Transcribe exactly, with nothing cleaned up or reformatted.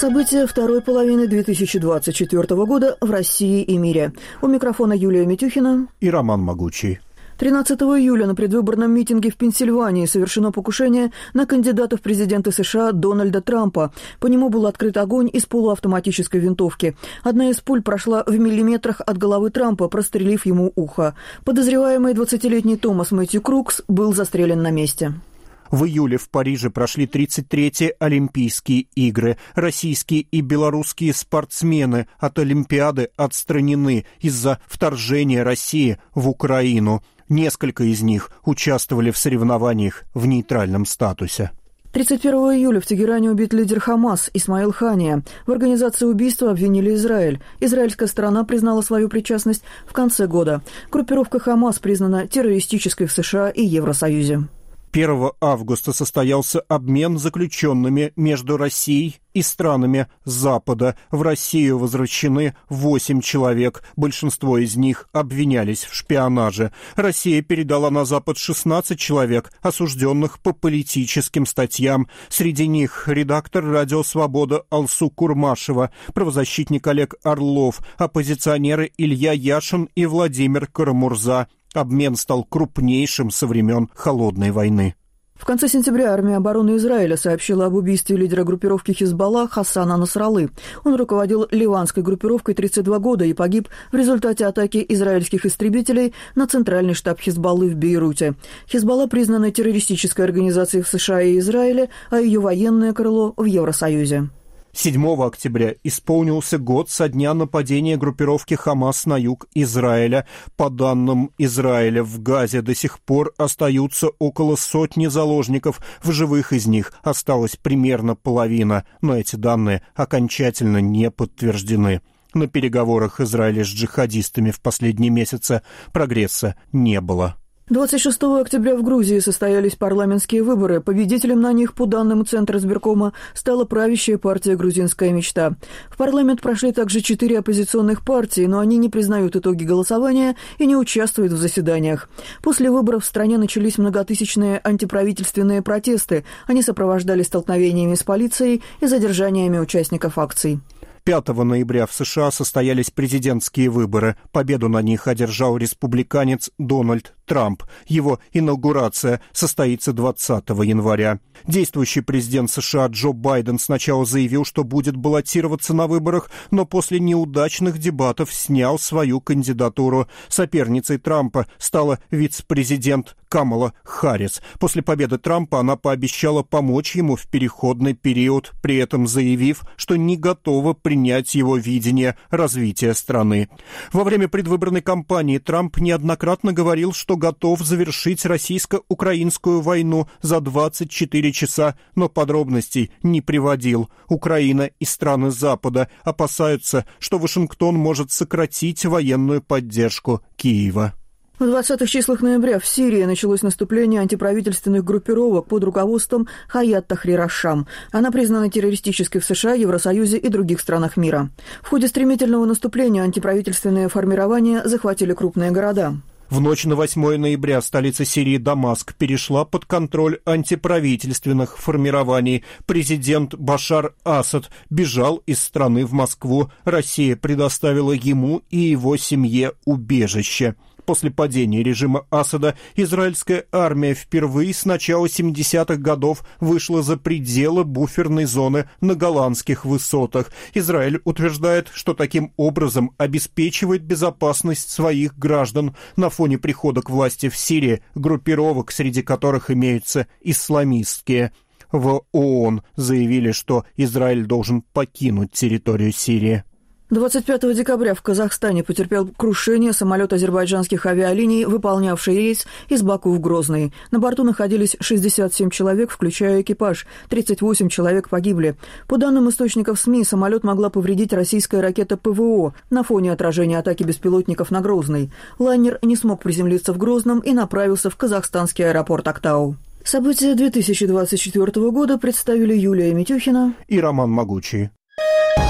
События второй половины две тысячи двадцать четвёртого года в России и мире. У микрофона Юлия Митюхина и Роман Могучий. тринадцатого июля на предвыборном митинге в Пенсильвании совершено покушение на кандидата в президенты США Дональда Трампа. По нему был открыт огонь из полуавтоматической винтовки. Одна из пуль прошла в миллиметрах от головы Трампа, прострелив ему ухо. Подозреваемый двадцатилетний Томас Мэтью Крукс был застрелен на месте. В июле в Париже прошли тридцать третьи Олимпийские игры. Российские и белорусские спортсмены от Олимпиады отстранены из-за вторжения России в Украину. Несколько из них участвовали в соревнованиях в нейтральном статусе. тридцать первого июля в Тегеране убит лидер Хамас Исмаил Хания. В организации убийства обвинили Израиль. Израильская сторона признала свою причастность в конце года. Группировка Хамас признана террористической в США и Евросоюзе. первого августа состоялся обмен заключенными между Россией и странами Запада. В Россию возвращены восемь человек. Большинство из них обвинялись в шпионаже. Россия передала на Запад шестнадцать человек, осужденных по политическим статьям. Среди них редактор «Радио Свобода» Алсу Курмашева, правозащитник Олег Орлов, оппозиционеры Илья Яшин и Владимир Карамурза. Обмен стал крупнейшим со времен Холодной войны. В конце сентября армия обороны Израиля сообщила об убийстве лидера группировки Хизбалла Хасана Насраллы. Он руководил ливанской группировкой тридцать два года и погиб в результате атаки израильских истребителей на центральный штаб Хизбаллы в Бейруте. Хизбалла признана террористической организацией в США и Израиле, а ее военное крыло в Евросоюзе. седьмого октября исполнился год со дня нападения группировки Хамас на юг Израиля. По данным Израиля, в Газе до сих пор остаются около сотни заложников. В живых из них осталась примерно половина, но эти данные окончательно не подтверждены. На переговорах Израиля с джихадистами в последние месяцы прогресса не было. двадцать шестого октября в Грузии состоялись парламентские выборы. Победителем на них, по данным Центра избиркома, стала правящая партия «Грузинская мечта». В парламент прошли также четыре оппозиционных партии, но они не признают итоги голосования и не участвуют в заседаниях. После выборов в стране начались многотысячные антиправительственные протесты. Они сопровождались столкновениями с полицией и задержаниями участников акций. пятого ноября в США состоялись президентские выборы. Победу на них одержал республиканец Дональд Трамп. Его инаугурация состоится двадцатого января. Действующий президент США Джо Байден сначала заявил, что будет баллотироваться на выборах, но после неудачных дебатов снял свою кандидатуру. Соперницей Трампа стала вице-президент Камала Харрис. После победы Трампа она пообещала помочь ему в переходный период, при этом заявив, что не готова принять его видение развития страны. Во время предвыборной кампании Трамп неоднократно говорил, что готов завершить российско-украинскую войну за двадцать четыре часа, но подробностей не приводил. Украина и страны Запада опасаются, что Вашингтон может сократить военную поддержку Киева. В двадцатых числах ноября в Сирии началось наступление антиправительственных группировок под руководством Хаят Тахрир аш-Шам. Она признана террористической в США, Евросоюзе и других странах мира. В ходе стремительного наступления антиправительственные формирования захватили крупные города. В ночь на восьмое ноября столица Сирии Дамаск перешла под контроль антиправительственных формирований. Президент Башар Асад бежал из страны в Москву. Россия предоставила ему и его семье убежище. После падения режима Асада израильская армия впервые с начала семидесятых годов вышла за пределы буферной зоны на Голландских высотах. Израиль утверждает, что таким образом обеспечивает безопасность своих граждан на фоне прихода к власти в Сирии группировок, среди которых имеются исламистские. В ООН заявили, что Израиль должен покинуть территорию Сирии. двадцать пятого декабря в Казахстане потерпел крушение самолет азербайджанских авиалиний, выполнявший рейс из Баку в Грозный. На борту находились шестьдесят семь человек, включая экипаж. тридцать восемь человек погибли. По данным источников СМИ, самолет могла повредить российская ракета ПВО на фоне отражения атаки беспилотников на Грозный. Лайнер не смог приземлиться в Грозном и направился в казахстанский аэропорт Актау. События две тысячи двадцать четвёртого года представили Юлия Митюхина и Роман Могучий.